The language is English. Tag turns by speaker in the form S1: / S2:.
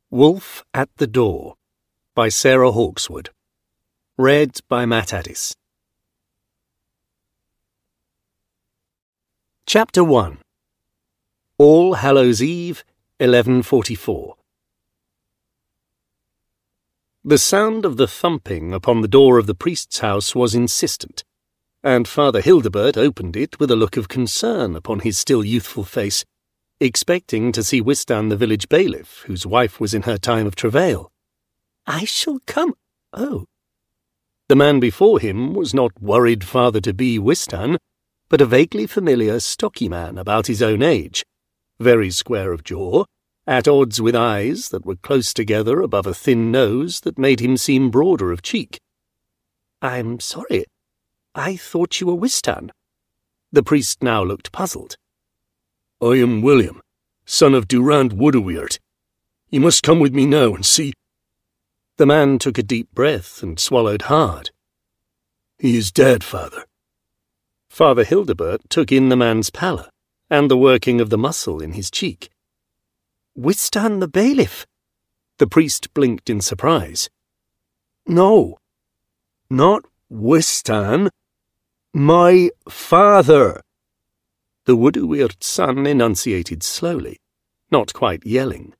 S1: Wolf at the Door by Sarah Hawkeswood. Read by Matt Addis. Chapter 1. All Hallows Eve, 11:44. The sound of the thumping upon the door of the priest's house was insistent, and Father Hildebert opened it with a look of concern upon his still youthful face, expecting to see Wistan the village bailiff, whose wife was in her time of travail. "I shall come. Oh." The man before him was not worried father-to-be Wistan, but a vaguely familiar stocky man about his own age, very square of jaw, at odds with eyes that were close together above a thin nose that made him seem broader of cheek. "I'm sorry. I thought you were Wistan." The priest now looked puzzled.
S2: "I am William, son of Durand Wooderweerd. You must come with me now and see—"
S1: The man took a deep breath and swallowed hard.
S2: "He is dead, father."
S1: Father Hildebert took in the man's pallor and the working of the muscle in his cheek. "Wistan the bailiff?" The priest blinked in surprise.
S2: "No, not Wistan. My father."
S1: The Wooderweerd son enunciated slowly, not quite yelling.